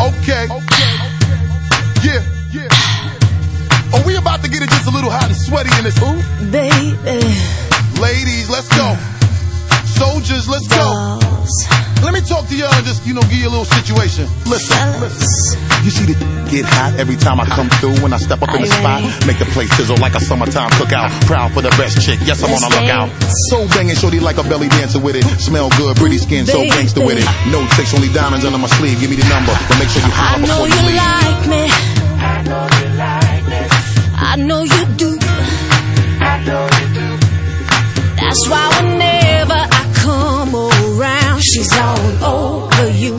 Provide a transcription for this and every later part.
Okay. Yeah. Oh, we about to get it just a little hot and sweaty in this. Ooh. Baby. Ladies, let's go. Soldiers, let's go. Let me talk to y'all and just, give you a little situation. Listen. You see the get hot every time I come through. When I step up in the spot, make the place sizzle like a summertime cookout. Proud for the best chick, yes, I'm on the lookout. So banging, shorty like a belly dancer with it. Smell good, pretty skin, so gangster with it. No tricks, only diamonds under my sleeve. Give me the number, but make sure you holler before you leave. Like me. I know you like me. I know you do. I know you do. That's why whenever I come around, she's all over you.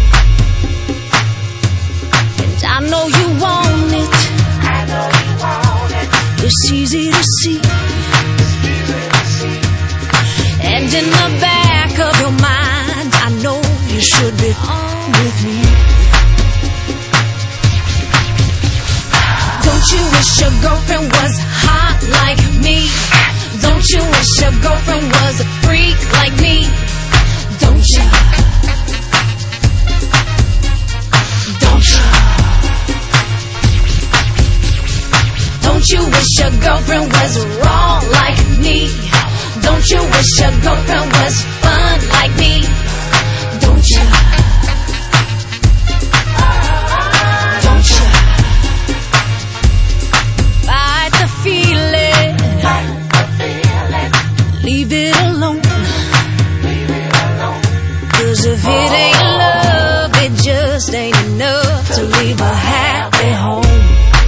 And I know you want it. I know you want it. It's easy to see. And in the back of your mind, I know you should be on with me. Don't you wish your girlfriend was hot like me? Don't you wish your girlfriend was a freak like me? Don't you? Don't you? Don't you wish your girlfriend was wrong like me? Don't you wish your girlfriend was fun like me? Don't you? Don't you? Fight the feeling. Leave it alone. Cause if it ain't love, it just ain't enough to leave a happy home.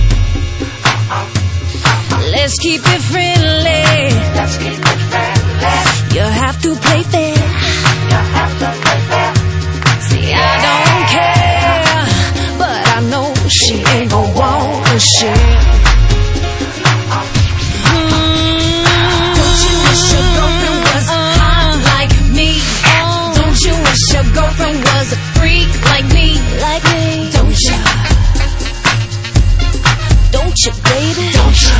Let's keep it friendly. Let's keep it friendly. You have to play fair. You have to play fair. See, I don't care, but I know she ain't gon' want to share. Your girlfriend was a freak like me. Like me. Don't you? Don't you, baby? Don't you?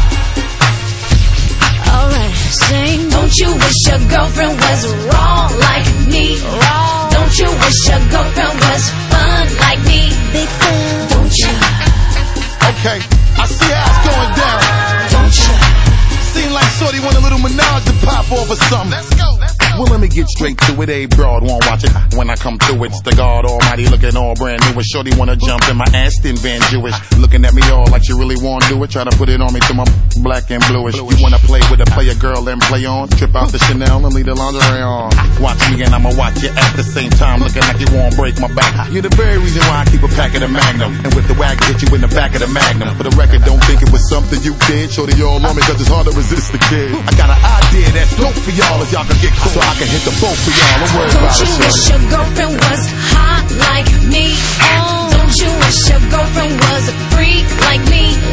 Alright, sing. Don't you wish your girlfriend was wrong like me? Wrong. Don't you wish your girlfriend was fun like me? Big fun. Don't you? Okay, I see how it's going down. Don't you? Seem like shorty want a little menage to pop off or something. Let's go. Well, let me get straight to it. A broad won't watch it when I come through. It's the God Almighty looking all brand new. Shorty wanna jump in my Aston Van Jewish, looking at me all like she really wanna do it. Try to put it on me to my black and bluish. You wanna play with a player girl and play on? Trip out the Chanel and leave the lingerie on. Watch me and I'ma watch you at the same time, looking like you won't break my back. You're the very reason why I keep a pack of the Magnum, and with the wagon hit you in the back of the Magnum. For the record, don't think it was something you did. Shorty all on me 'cause it's hard to resist the kid. I got an idea that's dope for y'all if y'all can get cool. So I can hit the boat for y'all. Don't worry about it. Don't you wish your girlfriend was hot like me? Don't you wish your girlfriend was a freak like me?